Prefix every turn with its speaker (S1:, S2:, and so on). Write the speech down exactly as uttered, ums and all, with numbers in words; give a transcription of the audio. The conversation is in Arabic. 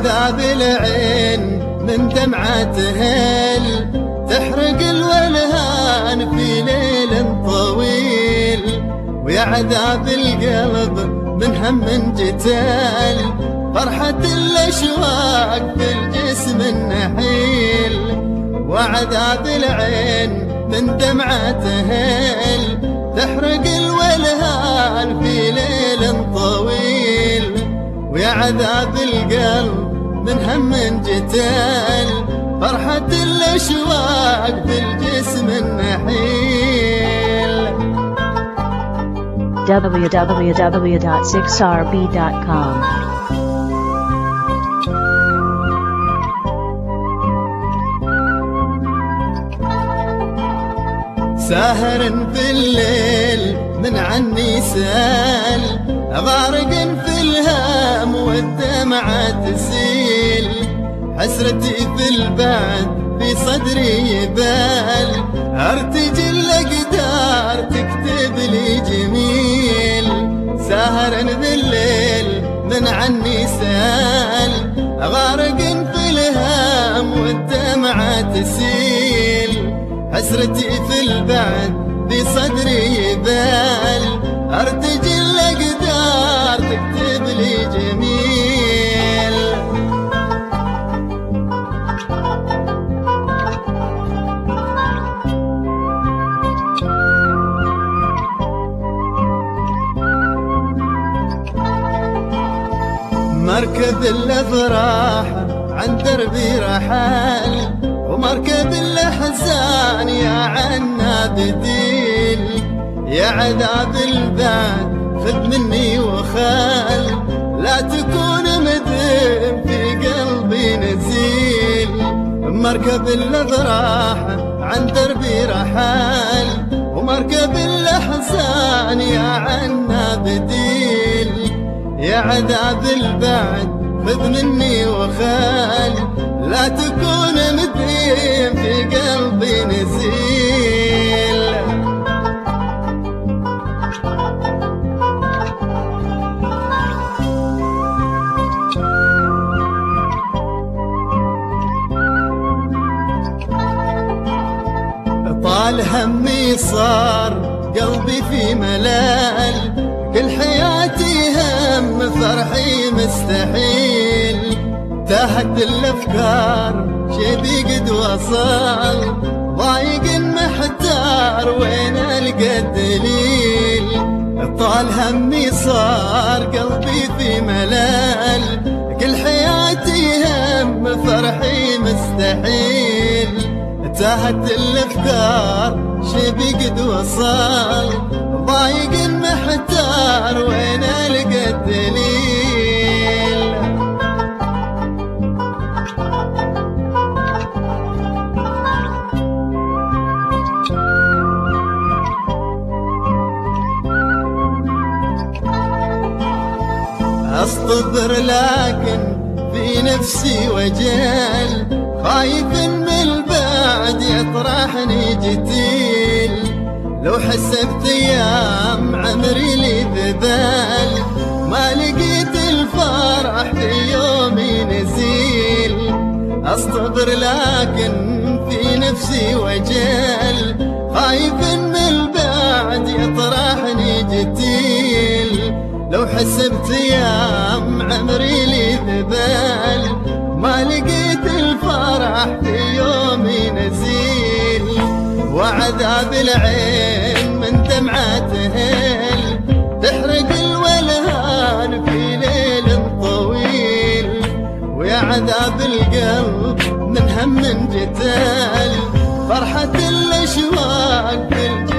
S1: وعذاب العين من دمعة هل تحرق الولهان في ليل طويل، ويا عذاب القلب من هم جتال فرحة الأشواق في الجسم النحيل. وعذاب العين من دمعة هل تحرق الولهان في ليل طويل، ويا عذاب القلب من هم جتال فرحة الأشواق في الجسم النحيل.
S2: w w w dot six r b dot com
S1: ساهر في الليل من عني سال، غارق في الهام والدمعة تسيل، حسرتي في البعد في صدري يبال، ارتجي الأقدار تكتب لي جميل. ساهر في الليل من عني سال، غارق في الهام والدمعة تسيل، حسرتي في البعد بصدري يبال، ارتجي الأقدار تكتب لي جميل. مركب الافراح عن دربي رحال، ومركب الأحزان يا عنا بديل، يا عذاب البعد خذ مني وخال، لا تكون مدم في قلبي نزيل. مركب الأفراح عن دربي رحال، ومركب الأحزان يا عنا بديل، يا عذاب البعد خذ مني وخال، لا تكون مديم في قلبي نزيل. طال همي صار قلبي في ملال، كل حياتي هم فرحي مستحيل، تاهت الافكار شيبي قد وصل، ضايق محتار وين القى الدليل. طال همي صار قلبي في ملال، كل حياتي هم فرحي مستحيل، تاهت الافكار شيبي قد وصل، ضايق محتار وين القى الدليل. أصطبر لكن في نفسي وجال، خايف من البعد يطرحني جتيل، لو حسبت أيام عمري لي ذبال، ما لقيت الفرح في يومي نزيل. أصطبر لكن في نفسي وجال، خايف من البعد يطرحني جتيل، لو حسبت أيام عمري لي ذبال، ما لقيت الفرح في يومي نزيل. وعذاب العين من دمعة هل تحرق الولهان في ليل طويل، ويا عذاب القلب من هم جتال فرحة الأشواق في الجنة.